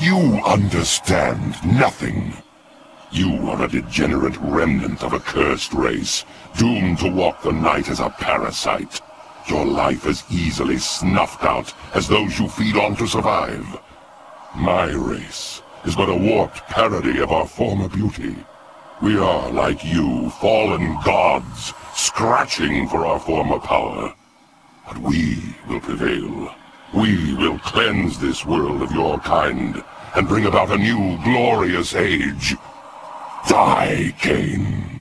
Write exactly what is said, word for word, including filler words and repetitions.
You understand nothing. You are a degenerate remnant of a cursed race, doomed to walk the night as a parasite. Your life as easily snuffed out as those you feed on to survive. My race is but a warped parody of our former beauty. We are, like you, fallen gods, scratching for our former power. But we will prevail. We will cleanse this world of your kind, and bring about a new, glorious age. Die, Kain.